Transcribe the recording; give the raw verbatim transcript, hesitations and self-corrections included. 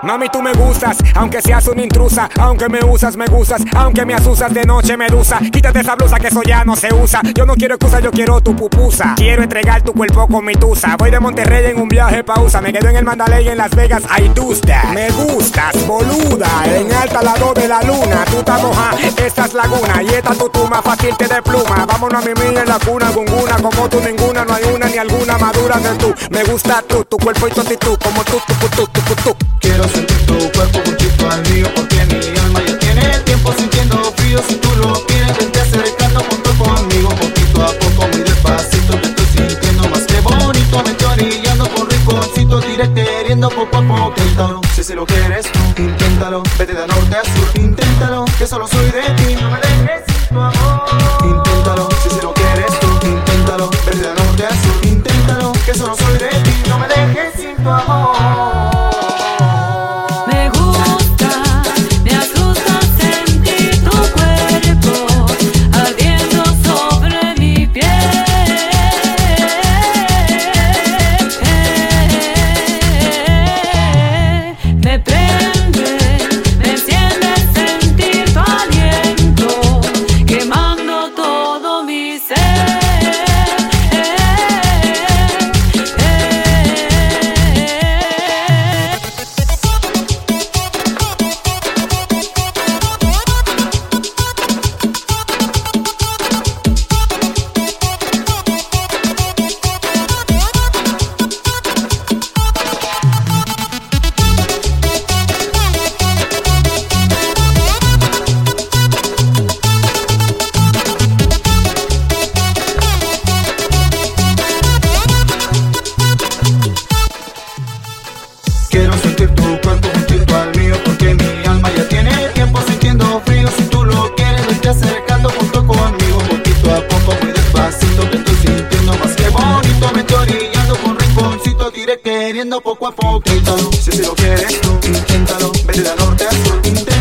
Mami, tú me gustas, aunque seas una intrusa. Aunque me usas, me gustas. Aunque me asusas de noche, medusa. Quítate esa blusa que eso ya no se usa. Yo no quiero excusa, yo quiero tu pupusa. Quiero entregar tu cuerpo con mi tusa. Voy de Monterrey en un viaje pausa. Me quedo en el Mandalay en Las Vegas, I do that. Me gustas, boluda. En alta lado de la luna. Tú estás moja, esta es laguna. Y esta tu tuma, fácil te de pluma. Vámonos a mimir en la cuna, gunguna. Como tú ninguna, no hay una ni alguna madura de tú. Me gusta tú, tu cuerpo y tu actitud. Como tú, tú, tú, tú, tú, tú. Quiero sentir tu cuerpo juntito al mío, porque mi alma ya tiene tiempo sintiendo frío. Si tú lo quieres, vente acercando junto conmigo, poquito a poco, muy despacito. Te estoy sintiendo más que bonito, me estoy orillando por rinconcito, diré queriendo poco a poco. Inténtalo, si se lo quieres, inténtalo, vete de norte a sur, inténtalo, que solo soy de ti. No me dejes sin tu amor. Inténtalo, si se lo quieres tú, inténtalo, vete de norte a sur, inténtalo, que solo soy de ti. No me dejes sin tu amor. Quiero sentir tu cuerpo juntito al mío, porque mi alma ya tiene tiempo sintiendo frío. Si tú lo quieres, vete acercando junto conmigo, poquito a poco, muy despacito. Te estoy sintiendo más que bonito, me estoy orillando con rinconcito, diré queriendo poco a poco. Inténtalo, si se lo quieres tú, inténtalo, vete de norte a sur, inténtalo.